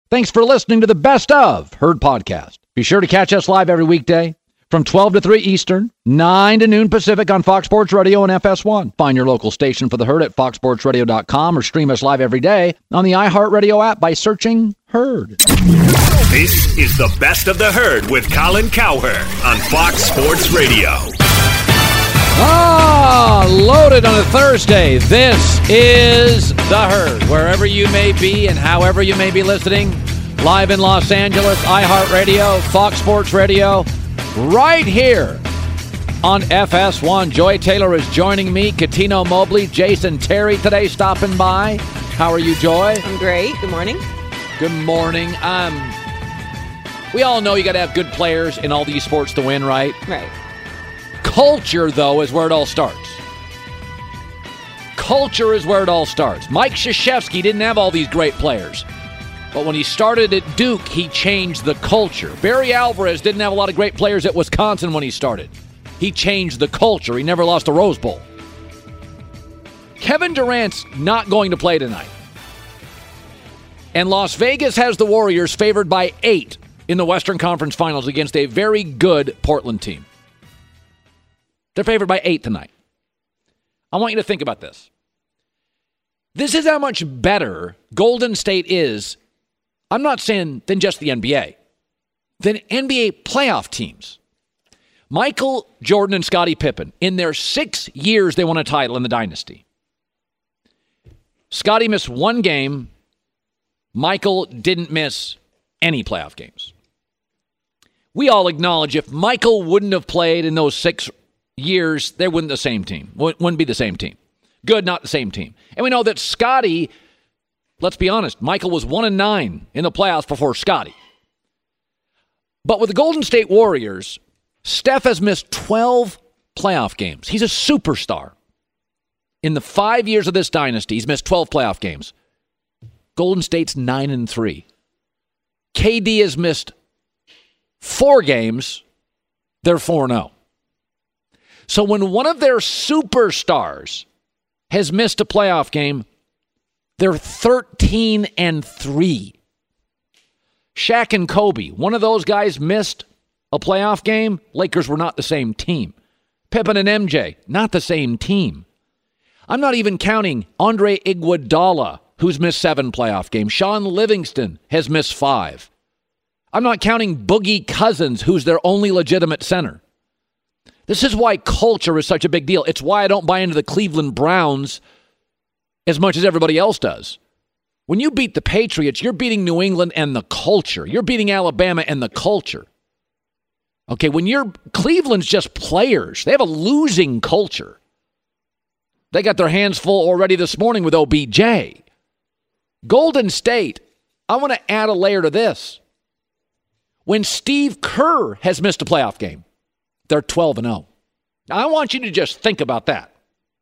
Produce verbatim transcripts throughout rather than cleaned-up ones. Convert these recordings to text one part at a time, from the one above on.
Thanks for listening to the Best of Herd podcast. Be sure to catch us live every weekday from twelve to three Eastern, nine to noon Pacific on Fox Sports Radio and F S one. Find your local station for the Herd at fox sports radio dot com or stream us live every day on the iHeartRadio app by searching Herd. This is the Best of the Herd with Colin Cowherd on Fox Sports Radio. Ah, loaded on a Thursday. This is the Herd. Wherever you may be and however you may be listening, live in Los Angeles, iHeartRadio, Fox Sports Radio, right here on F S one. Joy Taylor is joining me. Katino Mobley, Jason Terry today stopping by. How are you, Joy? I'm great. Good morning. Good morning. Um, we all know you got to have good players in all these sports to win, right? Right. Culture, though, is where it all starts. Culture is where it all starts. Mike Krzyzewski didn't have all these great players. But when he started at Duke, he changed the culture. Barry Alvarez didn't have a lot of great players at Wisconsin when he started. He changed the culture. He never lost a Rose Bowl. Kevin Durant's not going to play tonight. And Las Vegas has the Warriors favored by eight in the Western Conference Finals against a very good Portland team. They're favored by eight tonight. I want you to think about this. This is how much better Golden State is, I'm not saying than just the N B A, than N B A playoff teams. Michael Jordan and Scottie Pippen, in their six years they won a title in the dynasty. Scottie missed one game. Michael didn't miss any playoff games. We all acknowledge if Michael wouldn't have played in those six years, they wouldn't the same team. Wouldn't be the same team. Good, not the same team. And we know that Scottie, let's be honest, Michael was one and nine in the playoffs before Scottie. But with the Golden State Warriors, Steph has missed twelve playoff games. He's a superstar. In the five years of this dynasty, he's missed twelve playoff games. Golden State's nine and three. K D has missed four games. They're four and oh. So when one of their superstars has missed a playoff game, they're thirteen and three. Shaq and Kobe, one of those guys missed a playoff game. Lakers were not the same team. Pippen and M J, not the same team. I'm not even counting Andre Iguodala, who's missed seven playoff games. Sean Livingston has missed five. I'm not counting Boogie Cousins, who's their only legitimate center. This is why culture is such a big deal. It's why I don't buy into the Cleveland Browns as much as everybody else does. When you beat the Patriots, you're beating New England and the culture. You're beating Alabama and the culture. Okay, when you're Cleveland's just players. They have a losing culture. They got their hands full already this morning with O B J. Golden State, I want to add a layer to this. When Steve Kerr has missed a playoff game, they're twelve and oh. Now, I want you to just think about that.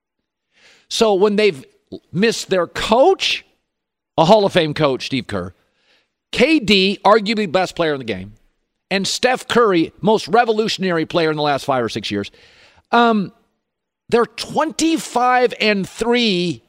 So when they've missed their coach, a Hall of Fame coach, Steve Kerr, K D, arguably best player in the game, and Steph Curry, most revolutionary player in the last five or six years, um, they're twenty-five and three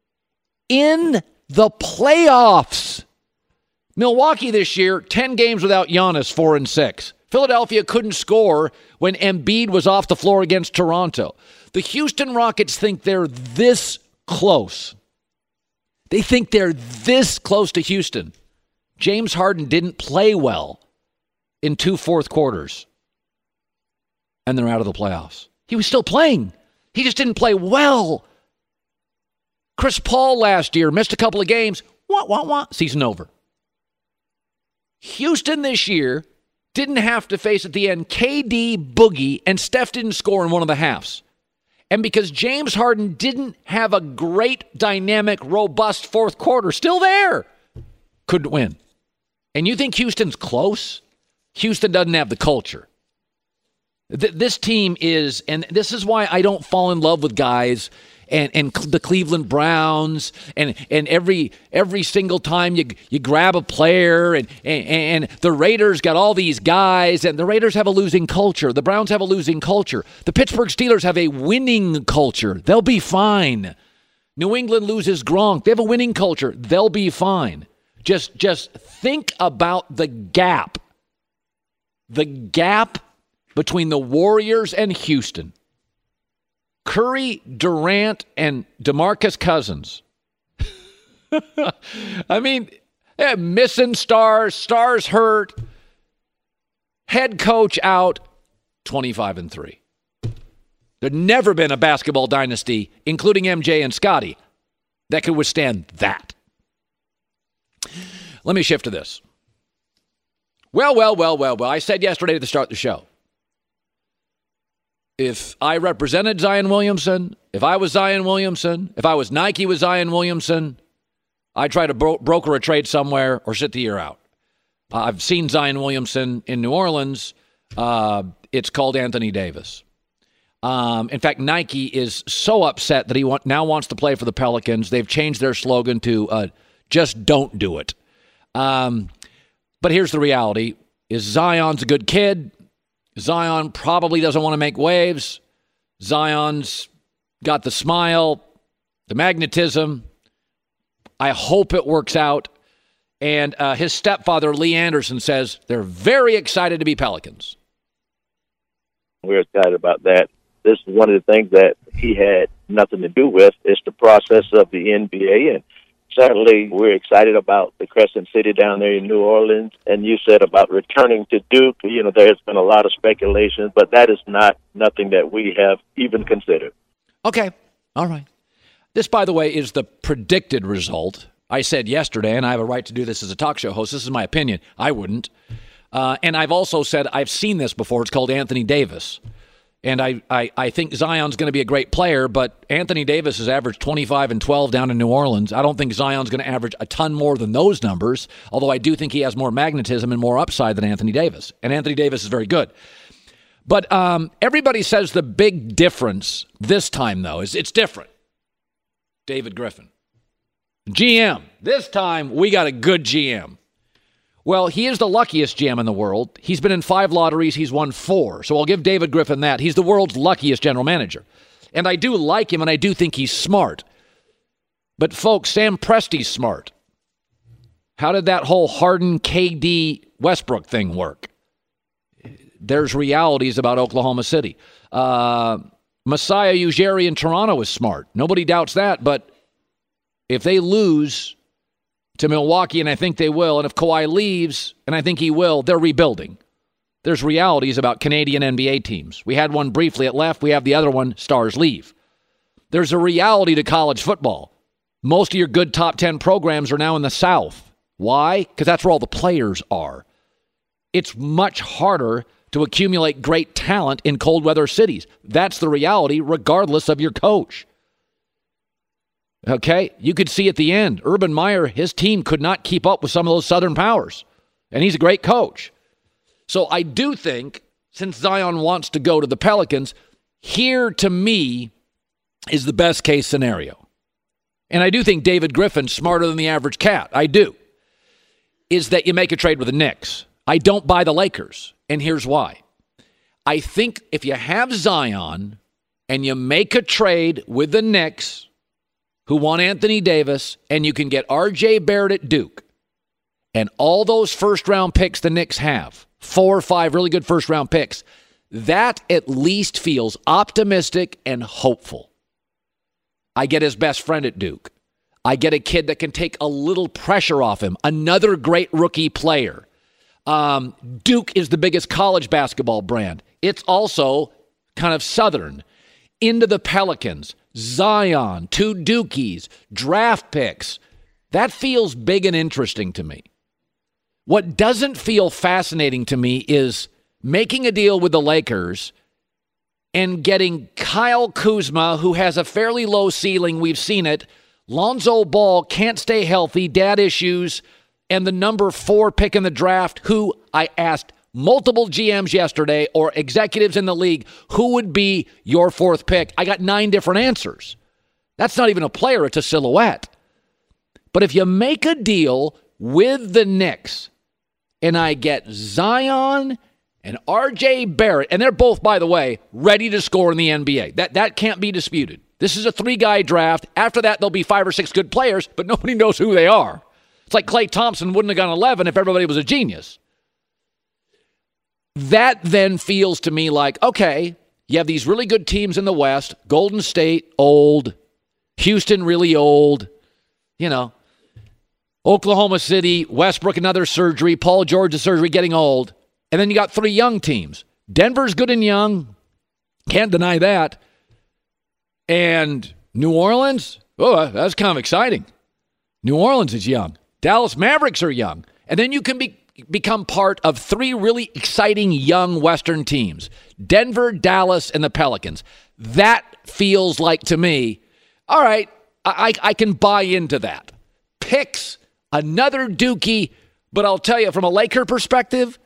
in the playoffs. Milwaukee this year, ten games without Giannis, four and six. Philadelphia couldn't score when Embiid was off the floor against Toronto. The Houston Rockets think they're this close. They think they're this close to Houston. James Harden didn't play well in two fourth quarters, and they're out of the playoffs. He was still playing. He just didn't play well. Chris Paul last year missed a couple of games. Wah, wah, wah. Season over. Houston this year didn't have to face at the end K D, Boogie, and Steph didn't score in one of the halves. And because James Harden didn't have a great, dynamic, robust fourth quarter, still there, couldn't win. And you think Houston's close? Houston doesn't have the culture. Th- this team is, and this is why I don't fall in love with guys and, and the Cleveland Browns, and and every every single time you you grab a player, and, and, and the Raiders got all these guys, and the Raiders have a losing culture. The Browns have a losing culture. The Pittsburgh Steelers have a winning culture. They'll be fine. New England loses Gronk. They have a winning culture. They'll be fine. Just, just think about the gap. The gap between the Warriors and Houston. Curry, Durant, and DeMarcus Cousins. I mean, yeah, missing stars, stars hurt, head coach out, twenty-five and three. There'd never been a basketball dynasty, including M J and Scottie, that could withstand that. Let me shift to this. Well, well, well, well, well. I said yesterday to start the show, if I represented Zion Williamson, if I was Zion Williamson, if I was Nike with Zion Williamson, I'd try to bro- broker a trade somewhere or sit the year out. Uh, I've seen Zion Williamson in New Orleans. Uh, it's called Anthony Davis. Um, in fact, Nike is so upset that he want, now wants to play for the Pelicans. They've changed their slogan to uh, just don't do it. Um, but here's the reality, is Zion's a good kid. Zion probably doesn't want to make waves. Zion's got the smile, the magnetism. I hope it works out. And uh, his stepfather, Lee Anderson, says they're very excited to be Pelicans. We're excited about that. This is one of the things that he had nothing to do with. It's the process of the N B A. And certainly we're excited about the Crescent City down there in New Orleans. And you said about returning to Duke. You know, there's been a lot of speculation, but that is not nothing that we have even considered. Okay. All right. This, by the way, is the predicted result. I said yesterday, and I have a right to do this as a talk show host. This is my opinion. I wouldn't. Uh, and I've also said I've seen this before. It's called Anthony Davis. And I, I, I think Zion's going to be a great player, but Anthony Davis has averaged twenty-five and twelve down in New Orleans. I don't think Zion's going to average a ton more than those numbers, although I do think he has more magnetism and more upside than Anthony Davis. And Anthony Davis is very good. But um, everybody says the big difference this time, though, is it's different. David Griffin. G M. This time, we got a good G M. Well, he is the luckiest G M in the world. He's been in five lotteries. He's won four. So I'll give David Griffin that. He's the world's luckiest general manager. And I do like him, and I do think he's smart. But, folks, Sam Presti's smart. How did that whole Harden, K D, Westbrook thing work? There's realities about Oklahoma City. Uh, Masai Ujiri in Toronto is smart. Nobody doubts that, but if they lose to Milwaukee, and I think they will, and if Kawhi leaves, and I think he will, they're rebuilding. There's realities about Canadian N B A teams. We had one briefly at left. We have the other one, stars leave. There's a reality to college football. Most of your good top ten programs are now in the South. Why? Because that's where all the players are. It's much harder to accumulate great talent in cold weather cities. That's the reality, regardless of your coach. Okay? You could see at the end, Urban Meyer, his team could not keep up with some of those Southern powers. And he's a great coach. So I do think, since Zion wants to go to the Pelicans, here to me is the best case scenario. And I do think David Griffin's smarter than the average cat. I do. Is that you make a trade with the Knicks. I don't buy the Lakers. And here's why. I think if you have Zion and you make a trade with the Knicks, who want Anthony Davis, and you can get R J Barrett at Duke, and all those first-round picks the Knicks have, four or five really good first-round picks, that at least feels optimistic and hopeful. I get his best friend at Duke. I get a kid that can take a little pressure off him, another great rookie player. Um, Duke is the biggest college basketball brand. It's also kind of Southern. Into the Pelicans, Zion, two Dukies, draft picks. That feels big and interesting to me. What doesn't feel fascinating to me is making a deal with the Lakers and getting Kyle Kuzma, who has a fairly low ceiling. We've seen it. Lonzo Ball can't stay healthy, dad issues, and the number four pick in the draft, who I asked multiple G Ms yesterday or executives in the league, who would be your fourth pick? I got nine different answers. That's not even a player, it's a silhouette. But if you make a deal with the Knicks and I get Zion and R J Barrett, and they're both, by the way, ready to score in the N B A. That, that can't be disputed. This is a three-guy draft. After that, there'll be five or six good players, but nobody knows who they are. It's like Klay Thompson wouldn't have gone eleven if everybody was a genius. That then feels to me like, okay, you have these really good teams in the West. Golden State, old. Houston, really old. You know, Oklahoma City, Westbrook, another surgery. Paul George, a surgery, getting old. And then you got three young teams. Denver's good and young. Can't deny that. And New Orleans, oh, that's kind of exciting. New Orleans is young. Dallas Mavericks are young. And then you can be, become part of three really exciting young Western teams. Denver, Dallas, and the Pelicans. That feels like, to me, all right, I, I can buy into that. Picks, another Dookie, but I'll tell you, from a Laker perspective,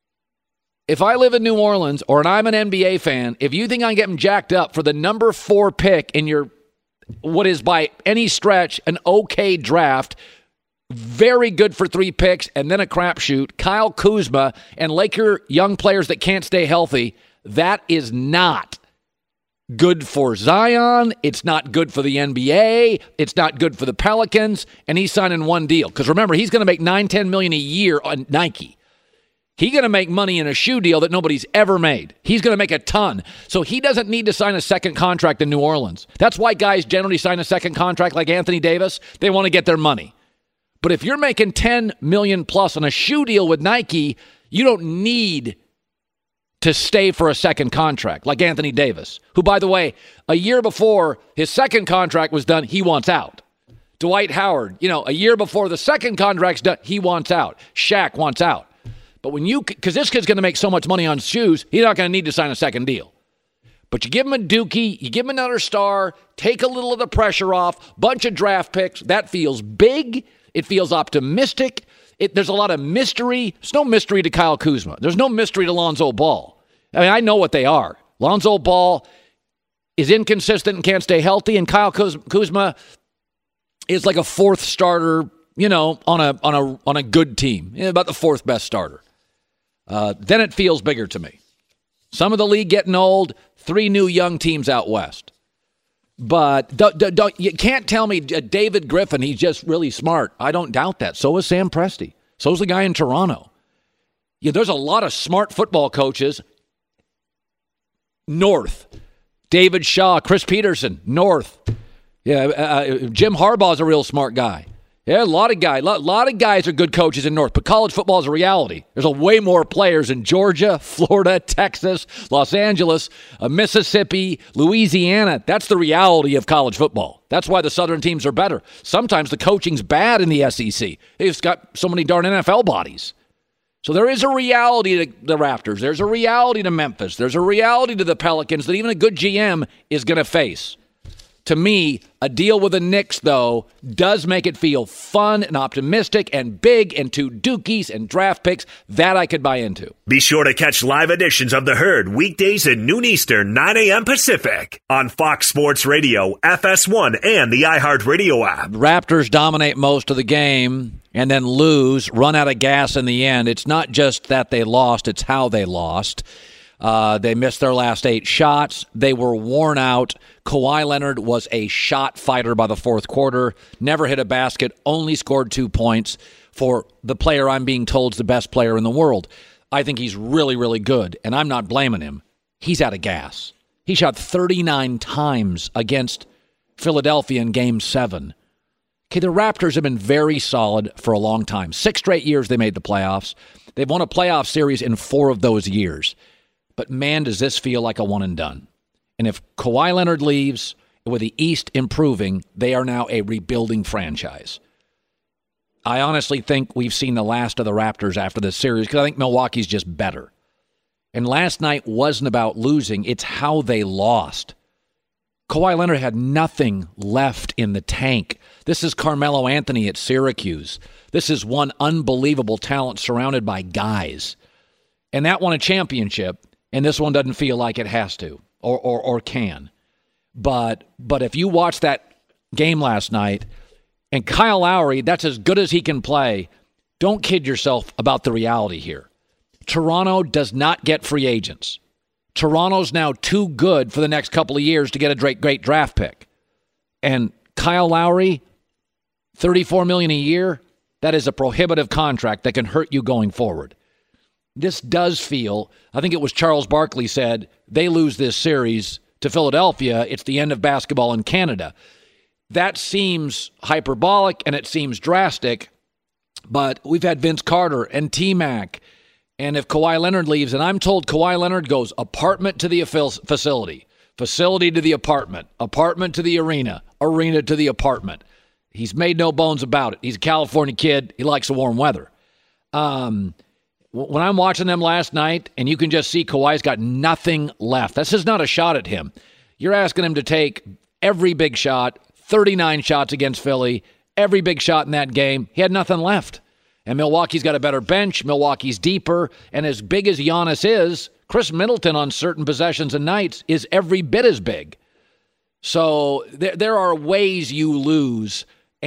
if I live in New Orleans or I'm an N B A fan, if you think I'm getting jacked up for the number four pick in your, what is by any stretch, an okay draft, very good for three picks and then a crapshoot, Kyle Kuzma and Laker young players that can't stay healthy, that is not good for Zion. It's not good for the N B A. It's not good for the Pelicans. And he's signing one deal. Because remember, he's going to make nine, ten million a year on Nike. He's going to make money in a shoe deal that nobody's ever made. He's going to make a ton. So he doesn't need to sign a second contract in New Orleans. That's why guys generally sign a second contract like Anthony Davis. They want to get their money. But if you're making ten million plus on a shoe deal with Nike, you don't need to stay for a second contract like Anthony Davis, who, by the way, a year before his second contract was done, he wants out. Dwight Howard, you know, a year before the second contract's done, he wants out. Shaq wants out. But when you, because this kid's going to make so much money on shoes, he's not going to need to sign a second deal. But you give him a Dookie, you give him another star, take a little of the pressure off, bunch of draft picks. That feels big. It feels optimistic. It, there's a lot of mystery. There's no mystery to Kyle Kuzma. There's no mystery to Lonzo Ball. I mean, I know what they are. Lonzo Ball is inconsistent and can't stay healthy, and Kyle Kuzma is like a fourth starter, you know, on a on a on a good team, about the fourth best starter. Uh, then it feels bigger to me. Some of the league getting old, three new young teams out west. But don't, don't, you can't tell me uh, David Griffin, he's just really smart. I don't doubt that. So is Sam Presti. So is the guy in Toronto. Yeah, there's a lot of smart football coaches. North. David Shaw, Chris Peterson, North. Yeah, uh, Jim Harbaugh's a real smart guy. Yeah, a lot of guys, a lot, lot of guys are good coaches in North, but college football is a reality. There's a way more players in Georgia, Florida, Texas, Los Angeles, uh, Mississippi, Louisiana. That's the reality of college football. That's why the Southern teams are better. Sometimes the coaching's bad in the S E C. They've got so many darn N F L bodies. So there is a reality to the Raptors. There's a reality to Memphis. There's a reality to the Pelicans that even a good G M is going to face. To me, a deal with the Knicks, though, does make it feel fun and optimistic and big, and two Dookies and draft picks. That I could buy into. Be sure to catch live editions of The Herd weekdays at noon Eastern, nine a.m. Pacific on Fox Sports Radio, F S one, and the iHeartRadio app. Raptors dominate most of the game and then lose, run out of gas in the end. It's not just that they lost, it's how they lost. Uh, they missed their last eight shots. They were worn out. Kawhi Leonard was a shot fighter by the fourth quarter. Never hit a basket. Only scored two points for the player I'm being told is the best player in the world. I think he's really, really good, and I'm not blaming him. He's out of gas. He shot thirty-nine times against Philadelphia in Game seven. Okay, the Raptors have been very solid for a long time. Six straight years they made the playoffs. They've won a playoff series in four of those years. But, man, does this feel like a one and done. And if Kawhi Leonard leaves, with the East improving, they are now a rebuilding franchise. I honestly think we've seen the last of the Raptors after this series because I think Milwaukee's just better. And last night wasn't about losing. It's how they lost. Kawhi Leonard had nothing left in the tank. This is Carmelo Anthony at Syracuse. This is one unbelievable talent surrounded by guys. And that won a championship. And this one doesn't feel like it has to or or, or can. But but if you watch that game last night, and Kyle Lowry, that's as good as he can play, don't kid yourself about the reality here. Toronto does not get free agents. Toronto's now too good for the next couple of years to get a great, great draft pick. And Kyle Lowry, thirty-four million dollars a year, That is a prohibitive contract that can hurt you going forward. This does feel, I think it was Charles Barkley said, they lose this series to Philadelphia, it's the end of basketball in Canada. That seems hyperbolic and it seems drastic, but we've had Vince Carter and T-Mac, and if Kawhi Leonard leaves, and I'm told Kawhi Leonard goes apartment to the facility, facility to the apartment, apartment to the arena, arena to the apartment. He's made no bones about it. He's a California kid. He likes the warm weather. Um, when I'm watching them last night, and you can just see Kawhi's got nothing left. This is not a shot at him. You're asking him to take every big shot, thirty-nine shots against Philly, every big shot in that game. He had nothing left. And Milwaukee's got a better bench. Milwaukee's deeper. And as big as Giannis is, Chris Middleton on certain possessions and nights is every bit as big. So there, there are ways you lose.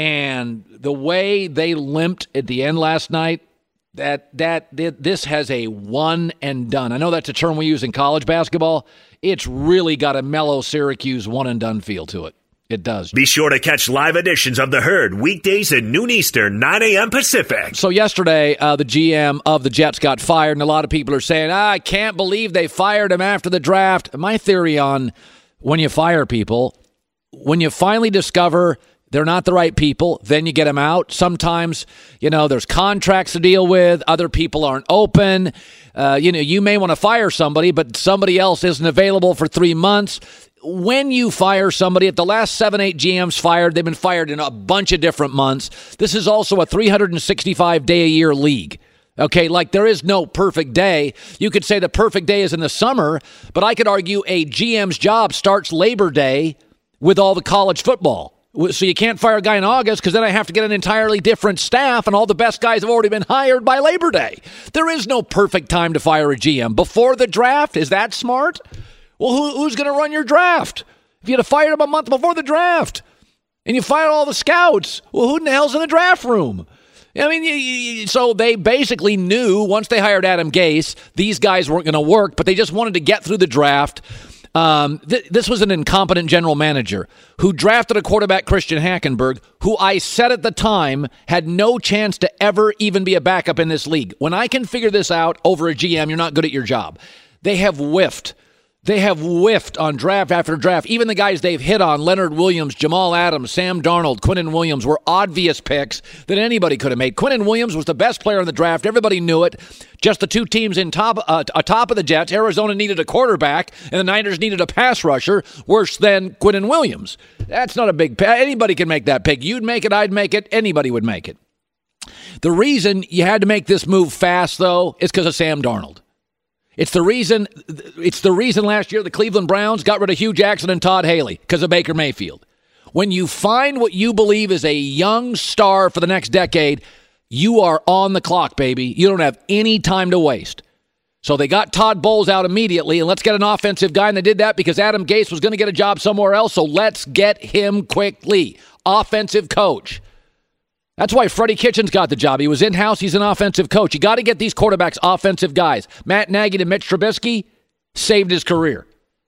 And the way they limped at the end last night, that that this has a one and done. I know that's a term we use in college basketball. It's really got a mellow Syracuse one and done feel to it. It does. Be sure to catch live editions of The Herd weekdays at noon Eastern, nine a.m. Pacific. So yesterday, uh, the G M of the Jets got fired, and a lot of people are saying, ah, I can't believe they fired him after the draft. My theory on when you fire people, when you finally discover they're not the right people, then you get them out. Sometimes, you know, there's contracts to deal with. Other people aren't open. Uh, you know, you may want to fire somebody, but somebody else isn't available for three months. When you fire somebody, at the last seven, eight G Ms fired, they've been fired in a bunch of different months. This is also a three hundred sixty-five day a year league. Okay, like there is no perfect day. You could say the perfect day is in the summer, but I could argue a G M's job starts Labor Day with all the college football. So you can't fire a guy in August because then I have to get an entirely different staff, and all the best guys have already been hired by Labor Day. There is no perfect time to fire a G M. Before the draft, is that smart? Well, who, who's going to run your draft? If you had fired him a month before the draft and you fired all the scouts, well, who in the hell's in the draft room? I mean, you, you, so they basically knew once they hired Adam Gase, these guys weren't going to work, but they just wanted to get through the draft. Um, th- this was an incompetent general manager who drafted a quarterback, Christian Hackenberg, who I said at the time had no chance to ever even be a backup in this league. When I can figure this out over a G M, you're not good at your job. They have whiffed. They have whiffed on draft after draft. Even the guys they've hit on, Leonard Williams, Jamal Adams, Sam Darnold, Quinnen Williams, were obvious picks that anybody could have made. Quinnen Williams was the best player in the draft. Everybody knew it. Just the two teams in top, uh, atop of the Jets. Arizona needed a quarterback, and the Niners needed a pass rusher worse than Quinnen Williams. That's not a big pick. Anybody can make that pick. You'd make it, I'd make it, anybody would make it. The reason you had to make this move fast, though, is because of Sam Darnold. It's the reason it's the reason last year the Cleveland Browns got rid of Hugh Jackson and Todd Haley, because of Baker Mayfield. When you find what you believe is a young star for the next decade, you are on the clock, baby. You don't have any time to waste. So they got Todd Bowles out immediately, and let's get an offensive guy, and they did that because Adam Gase was going to get a job somewhere else, so let's get him quickly. Offensive coach. That's why Freddie Kitchens got the job. He was in-house. He's an offensive coach. You got to get these quarterbacks offensive guys. Matt Nagy to Mitch Trubisky saved his career.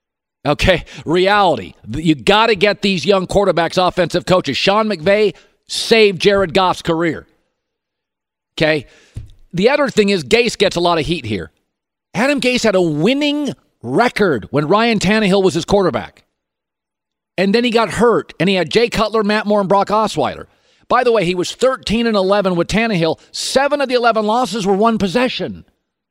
Okay, reality. You got to get these young quarterbacks offensive coaches. Sean McVay saved Jared Goff's career. Okay, the other thing is Gase gets a lot of heat here. Adam Gase had a winning record when Ryan Tannehill was his quarterback. And then he got hurt, and he had Jay Cutler, Matt Moore, and Brock Osweiler. By the way, he was thirteen and eleven with Tannehill. Seven of the eleven losses were one possession.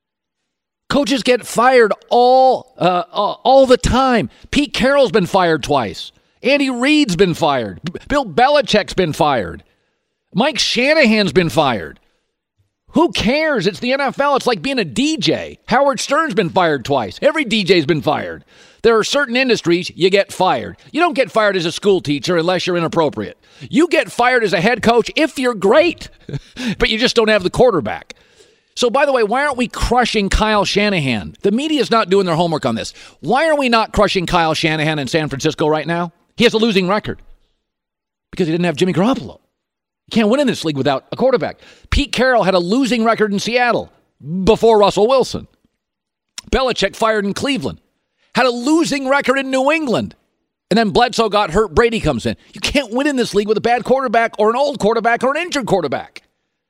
Coaches get fired all uh, uh, all the time. Pete Carroll's been fired twice. Andy Reid's been fired. B- Bill Belichick's been fired. Mike Shanahan's been fired. Who cares? It's the N F L. It's like being a D J. Howard Stern's been fired twice. Every D J's been fired. There are certain industries you get fired. You don't get fired as a school teacher unless you're inappropriate. You get fired as a head coach if you're great, but you just don't have the quarterback. So, by the way, why aren't we crushing Kyle Shanahan? The media's not doing their homework on this. Why are we not crushing Kyle Shanahan in San Francisco right now? He has a losing record because he didn't have Jimmy Garoppolo. You can't win in this league without a quarterback. Pete Carroll had a losing record in Seattle before Russell Wilson. Belichick fired in Cleveland. Had a losing record in New England. And then Bledsoe got hurt. Brady comes in. You can't win in this league with a bad quarterback or an old quarterback or an injured quarterback.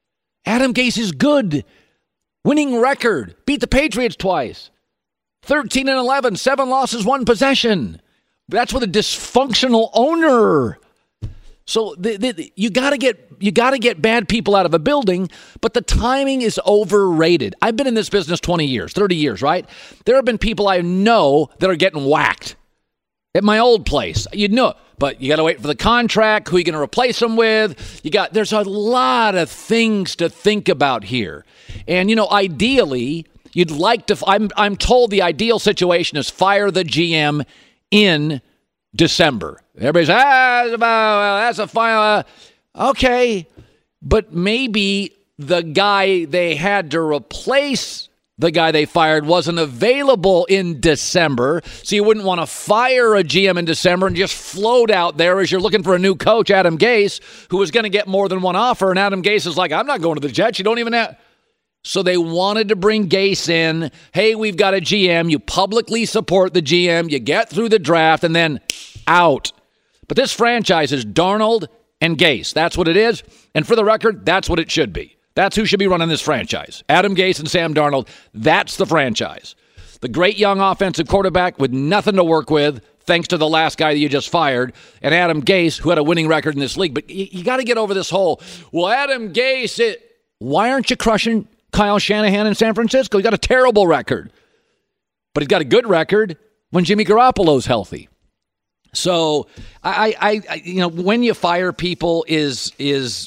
Adam Gase is good. Winning record. Beat the Patriots twice. thirteen and eleven, seven losses, one possession. That's with a dysfunctional owner. So the, the, you got to get you got to get bad people out of a building, but the timing is overrated. I've been in this business twenty years, thirty years, right? There have been people I know that are getting whacked at my old place. You'd know, but you got to wait for the contract. Who are you going to replace them with? You got there's a lot of things to think about here, and you know, ideally, you'd like to. I'm I'm told the ideal situation is fire the G M in December. Everybody's, ah, that's a fire. Okay, but maybe the guy they had to replace the guy they fired wasn't available in December, so you wouldn't want to fire a G M in December and just float out there as you're looking for a new coach, Adam Gase, who was going to get more than one offer, and Adam Gase is like, I'm not going to the Jets. You don't even have... So they wanted to bring Gase in. Hey, we've got a G M. You publicly support the G M. You get through the draft, and then out. But this franchise is Darnold and Gase. That's what it is. And for the record, that's what it should be. That's who should be running this franchise. Adam Gase and Sam Darnold. That's the franchise. The great young offensive quarterback with nothing to work with, thanks to the last guy that you just fired, and Adam Gase, who had a winning record in this league. But you, you got to get over this whole, well, Adam Gase, it, why aren't you crushing Kyle Shanahan in San Francisco? He's got a terrible record. But he's got a good record when Jimmy Garoppolo's healthy. So, I, I, I, you know, when you fire people is is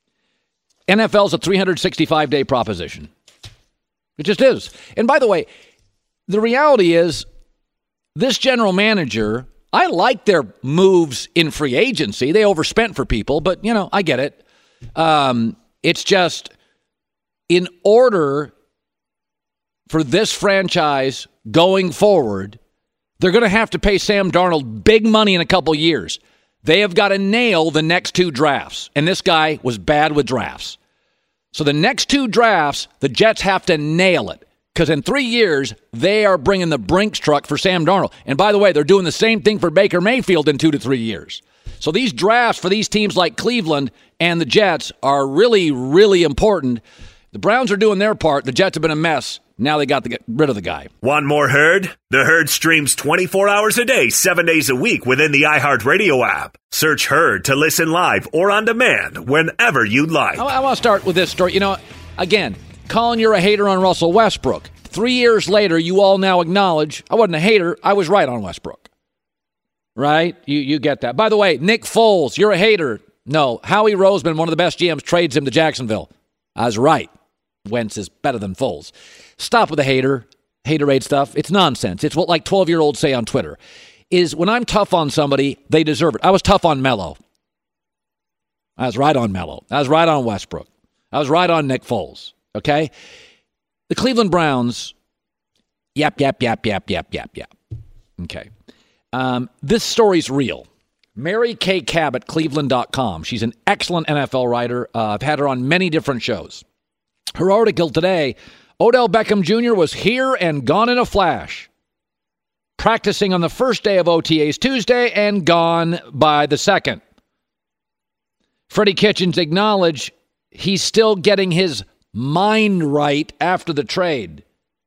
N F L's a three hundred sixty-five day proposition. It just is. And by the way, the reality is this general manager, I like their moves in free agency. They overspent for people, but, you know, I get it. Um, it's just in order for this franchise going forward, they're going to have to pay Sam Darnold big money in a couple years. They have got to nail the next two drafts. And this guy was bad with drafts. So the next two drafts, the Jets have to nail it. Because in three years, they are bringing the Brinks truck for Sam Darnold. And by the way, they're doing the same thing for Baker Mayfield in two to three years. So these drafts for these teams like Cleveland and the Jets are really, really important. The Browns are doing their part. The Jets have been a mess. Now they got to get rid of the guy. Want more Herd? The Herd streams twenty-four hours a day, seven days a week within the iHeartRadio app. Search Herd to listen live or on demand whenever you like. I, I want to start with this story. You know, again, Colin, you're a hater on Russell Westbrook. Three years later, you all now acknowledge I wasn't a hater. I was right on Westbrook. Right? You you get that. By the way, Nick Foles, you're a hater. No, Howie Roseman, one of the best G Ms, trades him to Jacksonville. I was right. Wentz is better than Foles. Stop with the hater, haterade stuff. It's nonsense. It's what like twelve-year-olds say on Twitter. Is when I'm tough on somebody, they deserve it. I was tough on Melo. I was right on Melo. I was right on Westbrook. I was right on Nick Foles. Okay? The Cleveland Browns, yap, yap, yap, yap, yap, yap, yap. Okay. Um, this story's real. Mary Kay Cabot, Cleveland dot com. She's an excellent N F L writer. Uh, I've had her on many different shows. Her article today, Odell Beckham Junior was here and gone in a flash. Practicing on the first day of O T As Tuesday and gone by the second. Freddie Kitchens acknowledged he's still getting his mind right after the trade.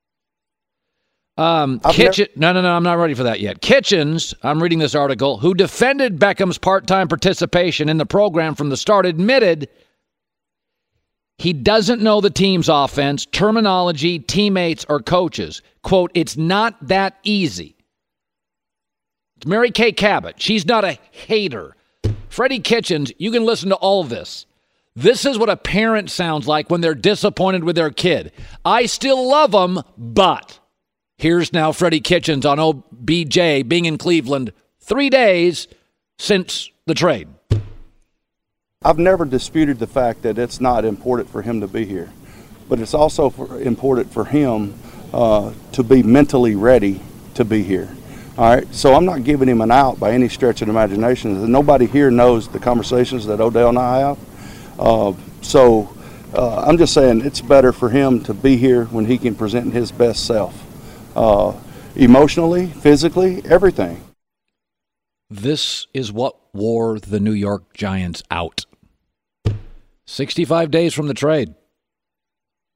Um, Kitchen, no, no, no, I'm not ready for that yet. Kitchens, I'm reading this article, who defended Beckham's part-time participation in the program from the start, admitted he doesn't know the team's offense, terminology, teammates, or coaches. Quote, it's not that easy. It's Mary Kay Cabot. She's not a hater. Freddie Kitchens, you can listen to all of this. This is what a parent sounds like when they're disappointed with their kid. I still love them, but here's now Freddie Kitchens on O B J being in Cleveland three days since the trade. I've never disputed the fact that it's not important for him to be here, but it's also for, important for him uh, to be mentally ready to be here. All right, so I'm not giving him an out by any stretch of the imagination. Nobody here knows the conversations that Odell and I have. Uh, so uh, I'm just saying it's better for him to be here when he can present his best self, uh, emotionally, physically, everything. This is what wore the New York Giants out. sixty-five days from the trade.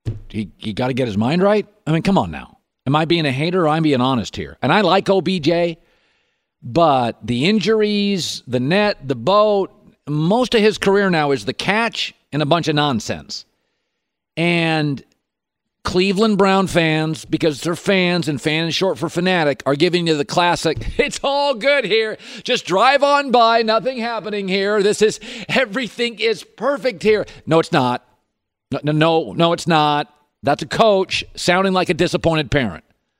He, he got to get his mind right? I mean, come on now. Am I being a hater or I'm being honest here? And I like O B J, but the injuries, the net, the boat, most of his career now is the catch and a bunch of nonsense. And Cleveland Brown fans, because they're fans and fan is short for fanatic, are giving you the classic, it's all good here. Just drive on by. Nothing happening here. This is, everything is perfect here. No, it's not. No, no, no, no, it's not. That's a coach sounding like a disappointed parent.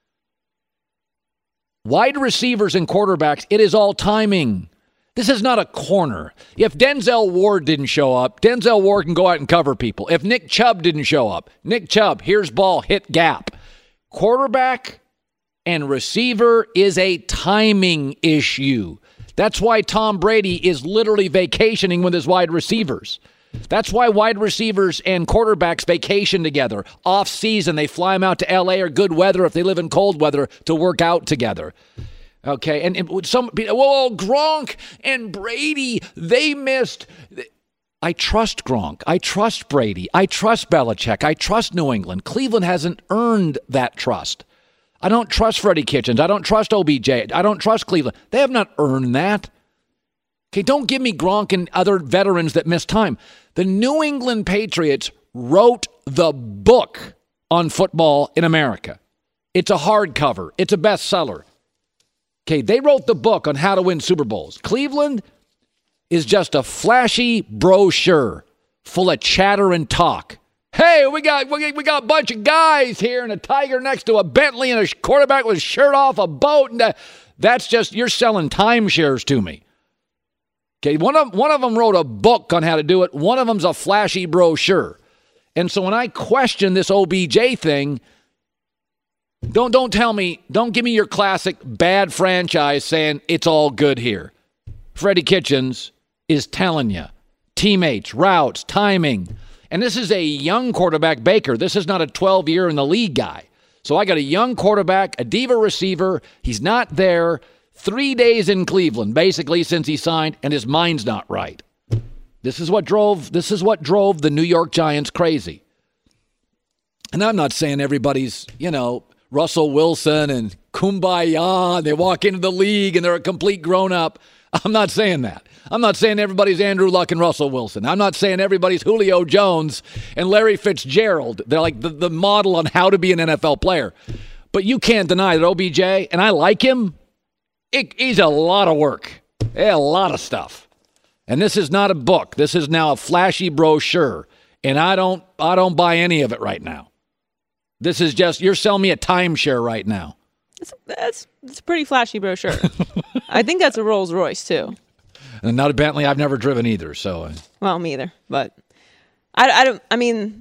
Wide receivers and quarterbacks, it is all timing. This is not a corner. If Denzel Ward didn't show up, Denzel Ward can go out and cover people. If Nick Chubb didn't show up, Nick Chubb, here's ball, hit gap. Quarterback and receiver is a timing issue. That's why Tom Brady is literally vacationing with his wide receivers. That's why wide receivers and quarterbacks vacation together. Off season, they fly them out to L A or good weather if they live in cold weather to work out together. Okay, and, and some people, whoa, Gronk and Brady, they missed. I trust Gronk. I trust Brady. I trust Belichick. I trust New England. Cleveland hasn't earned that trust. I don't trust Freddie Kitchens. I don't trust O B J. I don't trust Cleveland. They have not earned that. Okay, don't give me Gronk and other veterans that missed time. The New England Patriots wrote the book on football in America. It's a hardcover. It's a bestseller. Okay, they wrote the book on how to win Super Bowls. Cleveland is just a flashy brochure full of chatter and talk. Hey, we got we got a bunch of guys here and a tiger next to a Bentley and a quarterback with his shirt off a boat. And a, that's just, you're selling timeshares to me. Okay, one of, one of them wrote a book on how to do it. One of them's a flashy brochure. And so when I question this O B J thing, Don't don't tell me, don't give me your classic bad franchise saying it's all good here. Freddie Kitchens is telling you. Teammates, routes, timing. And this is a young quarterback, Baker. This is not a twelve-year in the league guy. So I got a young quarterback, a diva receiver. He's not there. Three days in Cleveland, basically, since he signed, and his mind's not right. This is what drove, this is what drove the New York Giants crazy. And I'm not saying everybody's, you know, Russell Wilson and kumbaya, and they walk into the league and they're a complete grown-up. I'm not saying that. I'm not saying everybody's Andrew Luck and Russell Wilson. I'm not saying everybody's Julio Jones and Larry Fitzgerald. They're like the, the model on how to be an N F L player. But you can't deny that O B J, and I like him, it, he's a lot of work. A lot of stuff. And this is not a book. This is now a flashy brochure. And I don't I don't buy any of it right now. This is just, you're selling me a timeshare right now. That's that's, that's a pretty flashy brochure. I think that's a Rolls Royce, too. And not a Bentley. I've never driven either, so. Well, me either. But I, I don't, I mean,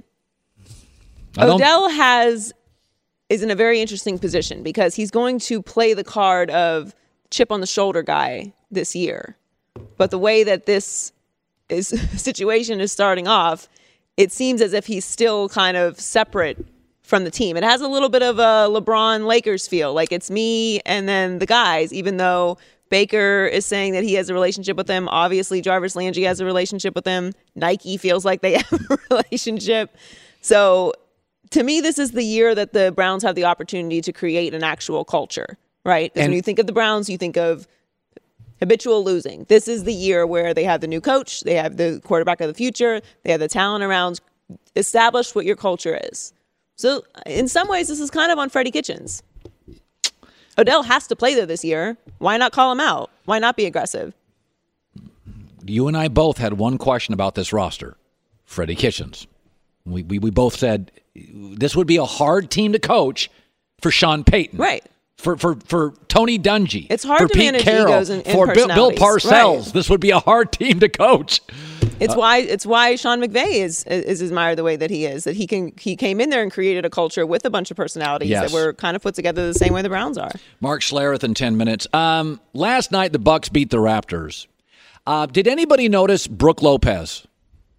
I Odell has, is in a very interesting position because he's going to play the card of chip on the shoulder guy this year. But the way that this is situation is starting off, it seems as if he's still kind of separate from the team. It has a little bit of a LeBron Lakers feel, like it's me and then the guys, even though Baker is saying that he has a relationship with them. Obviously, Jarvis Landry has a relationship with them. Nike feels like they have a relationship. So to me, this is the year that the Browns have the opportunity to create an actual culture, right? Because when you think of the Browns, you think of habitual losing. This is the year where they have the new coach, they have the quarterback of the future, they have the talent around, establish what your culture is. So in some ways, this is kind of on Freddie Kitchens. Odell has to play there this year. Why not call him out? Why not be aggressive? You and I both had one question about this roster. Freddie Kitchens. We, we, we both said this would be a hard team to coach for Sean Payton. Right. For for for Tony Dungy. It's hard for to Pete manage Carroll, egos and, and for Bill, Bill Parcells. Right. This would be a hard team to coach. It's uh, why it's why Sean McVay is is admired the way that he is. That he can he came in there and created a culture with a bunch of personalities yes. that were kind of put together the same way the Browns are. Mark Schlereth in ten minutes. Um, last night the Bucks beat the Raptors. Uh, did anybody notice Brook Lopez?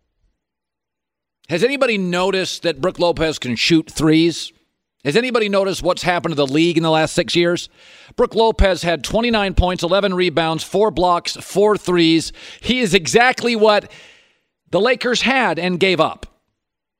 Has anybody noticed that Brook Lopez can shoot threes? Has anybody noticed what's happened to the league in the last six years? Brook Lopez had twenty-nine points, eleven rebounds, four blocks, four threes. He is exactly what the Lakers had and gave up.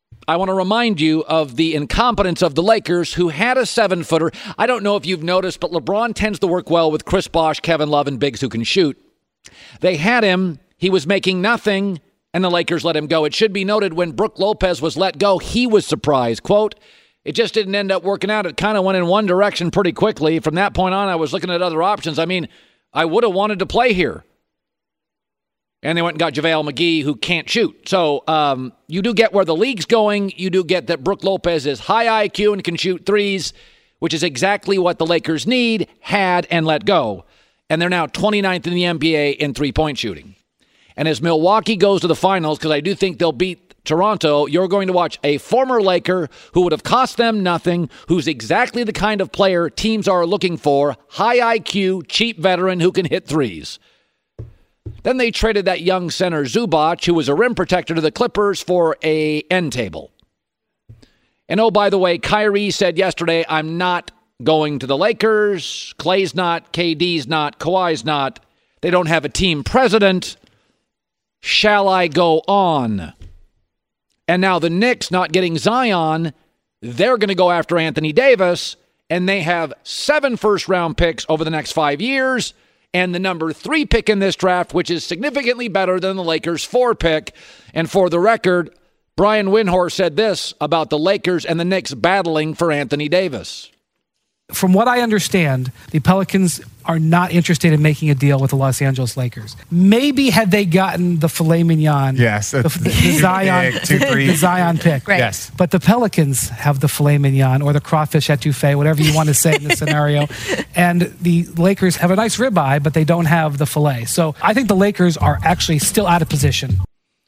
I want to remind you of the incompetence of the Lakers, who had a seven-footer. I don't know if you've noticed, but LeBron tends to work well with Chris Bosh, Kevin Love, and bigs who can shoot. They had him. He was making nothing, and the Lakers let him go. It should be noted when Brook Lopez was let go, he was surprised. Quote, it just didn't end up working out. It kind of went in one direction pretty quickly. From that point on, I was looking at other options. I mean, I would have wanted to play here. And they went and got JaVale McGee, who can't shoot. So um, you do get where the league's going. You do get that Brook Lopez is high I Q and can shoot threes, which is exactly what the Lakers need, had, and let go. And they're now twenty-ninth in the N B A in three-point shooting. And as Milwaukee goes to the finals, because I do think they'll beat Toronto, you're going to watch a former Laker who would have cost them nothing, who's exactly the kind of player teams are looking for, high I Q, cheap veteran who can hit threes. Then they traded that young center Zubac, who was a rim protector, to the Clippers for a end table. And oh, by the way, Kyrie said yesterday, I'm not going to the Lakers. Klay's not, K D's not, Kawhi's not. They don't have a team president. Shall I go on? And now the Knicks not getting Zion, they're going to go after Anthony Davis, and they have seven first-round picks over the next five years. And the number three pick in this draft, which is significantly better than the Lakers' four pick. And for the record, Brian Windhorst said this about the Lakers and the Knicks battling for Anthony Davis. From what I understand, the Pelicans are not interested in making a deal with the Los Angeles Lakers. Maybe had they gotten the filet mignon, yes, the, the, the Zion, pick, two, the Zion pick. Right. Yes. But the Pelicans have the filet mignon or the crawfish etouffee, whatever you want to say in this scenario. And the Lakers have a nice ribeye, but they don't have the filet. So I think the Lakers are actually still out of position.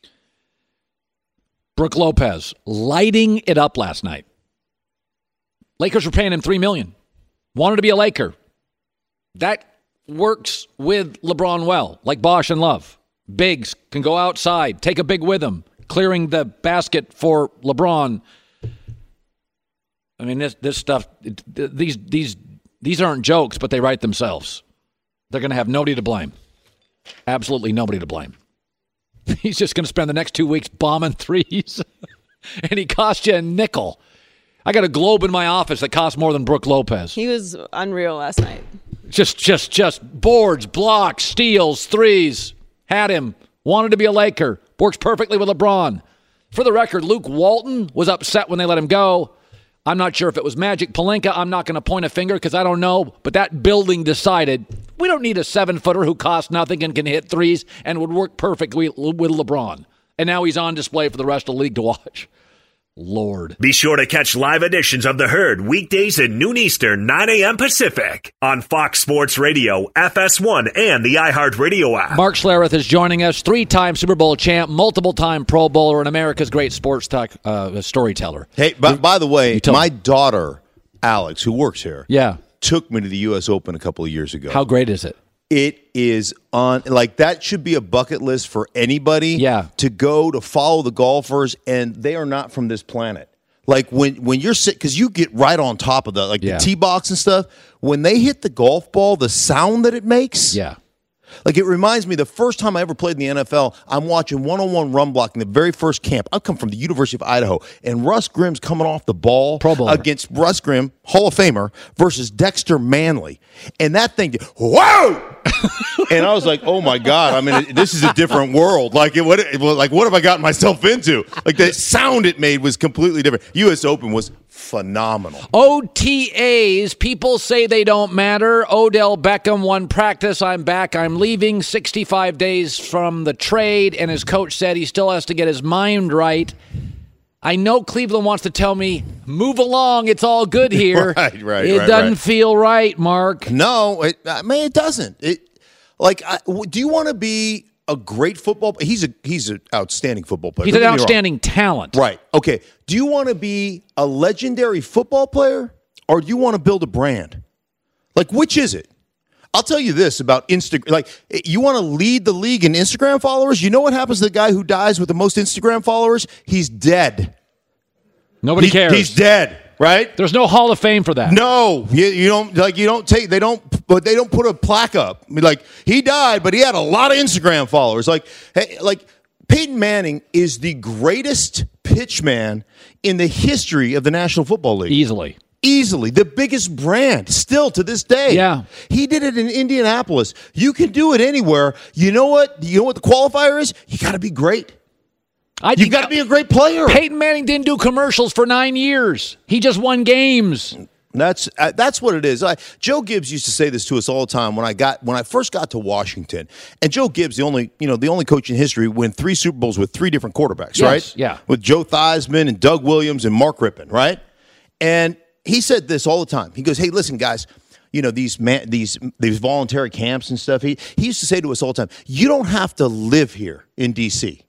Brook Lopez lighting it up last night. Lakers were paying him three million dollars. Wanted to be a Laker. That works with LeBron well, like Bosh and Love. Bigs can go outside, take a big with them, clearing the basket for LeBron. I mean, this this stuff, it, these these these aren't jokes, but they write themselves. They're going to have nobody to blame. Absolutely nobody to blame. He's just going to spend the next two weeks bombing threes, and he cost you a nickel. I got a globe in my office that costs more than Brook Lopez. He was unreal last night. Just, just, just boards, blocks, steals, threes. Had him. Wanted to be a Laker. Works perfectly with LeBron. For the record, Luke Walton was upset when they let him go. I'm not sure if it was Magic Pelinka. I'm not going to point a finger because I don't know. But that building decided we don't need a seven-footer who costs nothing and can hit threes and would work perfectly with LeBron. And now he's on display for the rest of the league to watch. Lord. Be sure to catch live editions of The Herd weekdays at noon Eastern, nine a.m. Pacific on Fox Sports Radio, F S one, and the iHeartRadio app. Mark Schlereth is joining us, three-time Super Bowl champ, multiple-time Pro Bowler, and America's great sports talk uh, storyteller. Hey, by, by the way, my me. daughter, Alex, who works here, yeah, took me to the U S Open a couple of years ago. How great is it? It is on, like, that should be a bucket list for anybody yeah. to go to follow the golfers, and they are not from this planet. Like, when, when you're sit, because you get right on top of the, like, yeah. the tee box and stuff, when they hit the golf ball, the sound that it makes. Yeah. Like, it reminds me, the first time I ever played in the N F L, I'm watching one-on-one run blocking, the very first camp. I come from the University of Idaho, and Russ Grimm's coming off the ball Pro Bowler. against Russ Grimm, Hall of Famer, versus Dexter Manley. And that thing, whoa! And I was like, oh, my God. I mean, it, this is a different world. Like, it, what, it, like, what have I gotten myself into? Like, the sound it made was completely different. U S Open was phenomenal. O T As, people say they don't matter. Odell Beckham won practice. I'm back. I'm leaving sixty-five days from the trade, and his coach said he still has to get his mind right. I know Cleveland wants to tell me, move along, it's all good here. right, right, It right, doesn't right. feel right, Mark. No, it, I mean, it doesn't. It like, I, do you want to be a great football player? He's a he's an outstanding football player. He's Don't an get me wrong. outstanding talent. Right. Okay. Do you want to be a legendary football player, or do you want to build a brand? Like, which is it? I'll tell you this about Instagram. Like, you want to lead the league in Instagram followers? You know what happens to the guy who dies with the most Instagram followers? He's dead. Nobody He- cares. He's dead, right? There's no Hall of Fame for that. No, you, you don't like. You don't take. They don't. But they don't put a plaque up. I mean, like, he died, but he had a lot of Instagram followers. Like, hey, like Peyton Manning is the greatest pitchman in the history of the National Football League. Easily. Easily. The biggest brand still to this day. Yeah. He did it in Indianapolis. You can do it anywhere. You know what? You know what the qualifier is? You got to be great. I You got to be a great player. Peyton Manning didn't do commercials for nine years. He just won games. That's uh, that's what it is. I, Joe Gibbs used to say this to us all the time when I got when I first got to Washington. And Joe Gibbs, the only you know the only coach in history, win three Super Bowls with three different quarterbacks, Yes, right? yeah. With Joe Theismann and Doug Williams and Mark Rippon, right? And he said this all the time. He goes, "Hey, listen, guys, you know these man, these these voluntary camps and stuff." He he used to say to us all the time, "You don't have to live here in D C.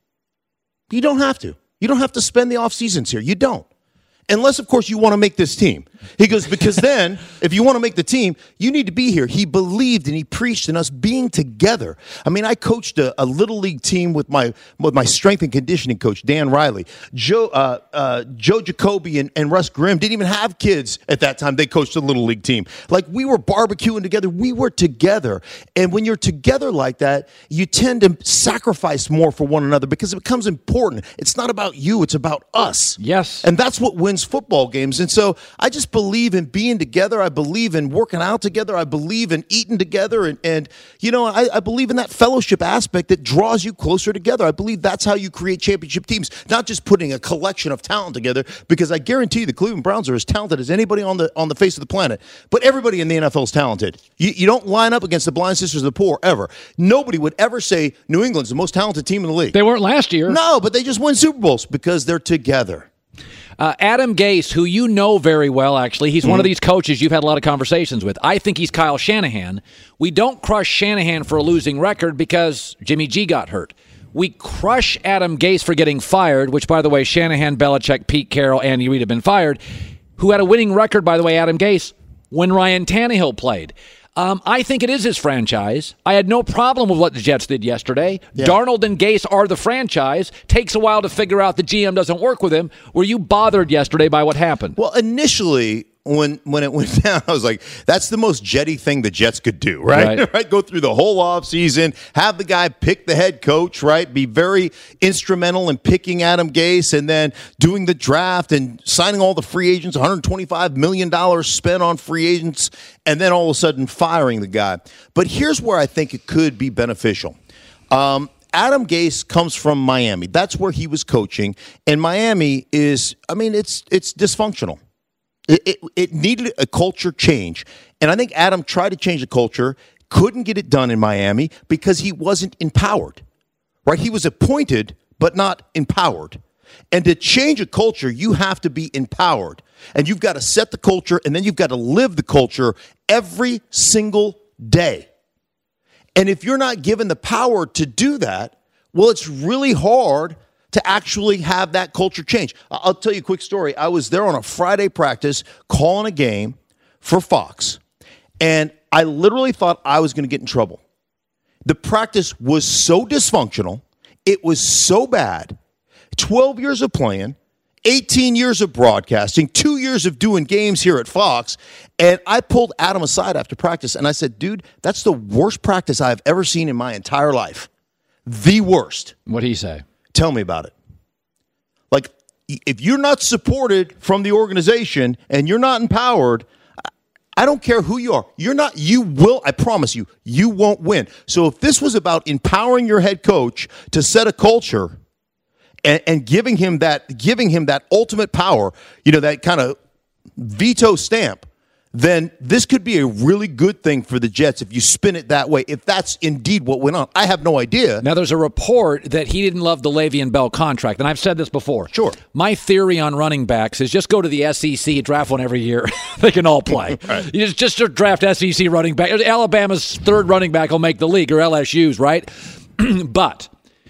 You don't have to. You don't have to spend the off seasons here. You don't." Unless, of course, you want to make this team. He goes, because then, if you want to make the team, you need to be here. He believed and he preached in us being together. I mean, I coached a, a little league team with my with my strength and conditioning coach, Dan Riley. Joe uh, uh, Joe Jacoby and, and Russ Grimm didn't even have kids at that time. They coached a little league team. Like, we were barbecuing together. We were together. And when you're together like that, you tend to sacrifice more for one another because it becomes important. It's not about you. It's about us. Yes. And that's what wins football games. And so I just believe in being together. I believe in working out together. I believe in eating together. And, and you know, I, I believe in that fellowship aspect that draws you closer together. I believe that's how you create championship teams, not just putting a collection of talent together, because I guarantee the Cleveland Browns are as talented as anybody on the on the face of the planet. But everybody in the N F L is talented. You, you don't line up against the Blind Sisters of the Poor, ever. Nobody would ever say New England's the most talented team in the league. They weren't last year. No, but they just win Super Bowls because they're together. Uh, Adam Gase, who you know very well, actually, he's mm-hmm. one of these coaches you've had a lot of conversations with. I think he's Kyle Shanahan. We don't crush Shanahan for a losing record because Jimmy G got hurt. We crush Adam Gase for getting fired, which, by the way, Shanahan, Belichick, Pete Carroll, Andy Reid have been fired, who had a winning record, by the way, Adam Gase, when Ryan Tannehill played. Um, I think it is his franchise. I had no problem with what the Jets did yesterday. Yeah. Darnold and Gase are the franchise. Takes a while to figure out the G M doesn't work with him. Were you bothered yesterday by what happened? Well, initially, when when it went down, I was like, that's the most Jetty thing the Jets could do, right? Right. right? Go through the whole offseason, have the guy pick the head coach, right? Be very instrumental in picking Adam Gase and then doing the draft and signing all the free agents, one hundred twenty-five million dollars spent on free agents, and then all of a sudden firing the guy. But here's where I think it could be beneficial. Um, Adam Gase comes from Miami. That's where he was coaching. And Miami is, I mean, it's it's dysfunctional. It, it, it needed a culture change. And I think Adam tried to change the culture, couldn't get it done in Miami because he wasn't empowered, right? He was appointed, but not empowered. And to change a culture, you have to be empowered. And you've got to set the culture, and then you've got to live the culture every single day. And if you're not given the power to do that, well, it's really hard to actually have that culture change. I'll tell you a quick story. I was there on a Friday practice calling a game for Fox, and I literally thought I was going to get in trouble. The practice was so dysfunctional. It was so bad. twelve years of playing, eighteen years of broadcasting, two years of doing games here at Fox, and I pulled Adam aside after practice, and I said, dude, that's the worst practice I've ever seen in my entire life. The worst. What'd he say? Tell me about it. Like, if you're not supported from the organization and you're not empowered, I don't care who you are. You're not, you will, I promise you, you won't win. So if this was about empowering your head coach to set a culture and, and giving him that, giving him that ultimate power, you know, that kind of veto stamp, then this could be a really good thing for the Jets if you spin it that way, if that's indeed what went on. I have no idea. Now, there's a report that he didn't love the Le'Veon Bell contract, and I've said this before. Sure. My theory on running backs is just go to the S E C, draft one every year. They can all play. Right. You just, just draft S E C running back. Alabama's third running back will make the league, or L S U's, right? But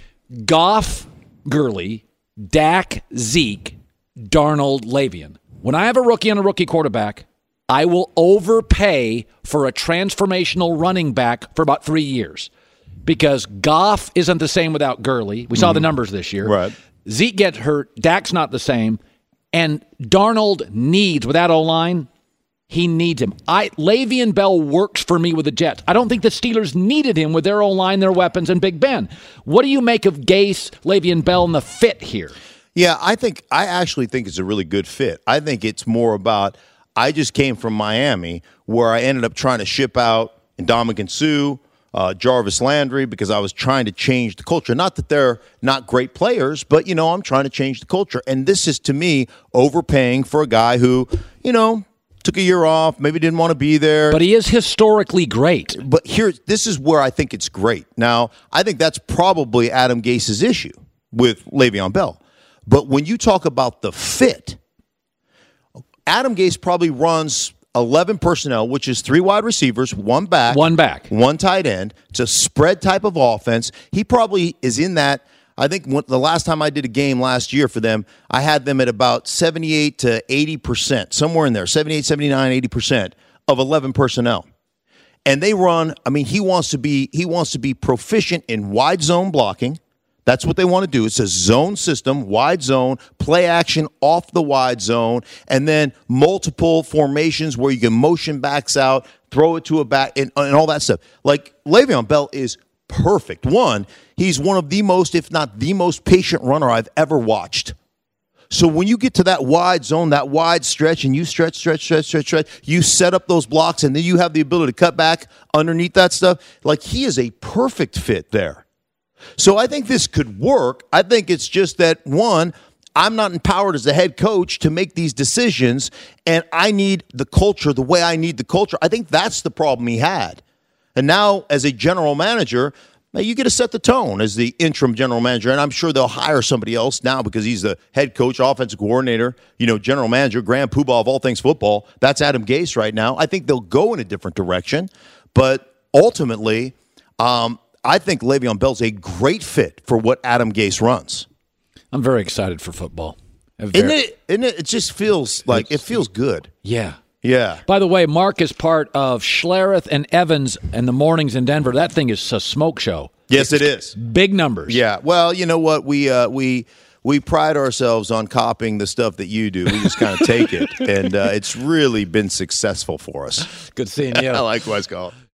Goff, Gurley, Dak, Zeke, Darnold, Le'Veon. When I have a rookie and a rookie quarterback, I will overpay for a transformational running back for about three years because Goff isn't the same without Gurley. We saw mm-hmm. the numbers this year. Right. Zeke gets hurt. Dak's not the same. And Darnold needs, with that O-line, He needs him. I Le'Veon Bell works for me with the Jets. I don't think the Steelers needed him with their O-line, their weapons, and Big Ben. What do you make of Gase, Le'Veon Bell, and the fit here? Yeah, I think I actually think it's a really good fit. I think it's more about I just came from Miami where I ended up trying to ship out Ndamukong Suh, uh, Jarvis Landry because I was trying to change the culture. Not that they're not great players, but, you know, I'm trying to change the culture. And this is, to me, overpaying for a guy who, you know, took a year off, maybe didn't want to be there. But he is historically great. But here, this is where I think it's great. Now, I think that's probably Adam Gase's issue with Le'Veon Bell. But when you talk about the fit, Adam Gase probably runs eleven personnel, which is three wide receivers, one back. One back. One tight end. It's a spread type of offense. He probably is in that. I think when, the last time I did a game last year for them, I had them at about seventy-eight to eighty percent, somewhere in there, seventy-eight, seventy-nine, eighty percent of eleven personnel. And they run, I mean, he wants to be he wants to be proficient in wide zone blocking. That's what they want to do. It's a zone system, wide zone, play action off the wide zone, and then multiple formations where you can motion backs out, throw it to a back, and, and all that stuff. Like, Le'Veon Bell is perfect. One, he's one of the most, if not the most patient runner I've ever watched. So when you get to that wide zone, that wide stretch, and you stretch, stretch, stretch, stretch, stretch, you set up those blocks, and then you have the ability to cut back underneath that stuff. Like, he is a perfect fit there. So I think this could work. I think it's just that, one, I'm not empowered as a head coach to make these decisions, and I need the culture the way I need the culture. I think that's the problem he had. And now, as a general manager, you get to set the tone as the interim general manager, and I'm sure they'll hire somebody else now because he's the head coach, offensive coordinator, you know, general manager, grand poobah of all things football. That's Adam Gase right now. I think they'll go in a different direction, but ultimately, um, I think Le'Veon Bell's a great fit for what Adam Gase runs. I'm very excited for football. Very, isn't it, isn't it? It just feels like it feels good. Yeah. Yeah. By the way, Mark is part of Schlereth and Evans and the mornings in Denver. That thing is a smoke show. Yes, it is. Big numbers. Yeah. Well, you know what? We uh, we we pride ourselves on copying the stuff that you do. We just kind of take it, and uh, it's really been successful for us. Good seeing you. Likewise, Colin.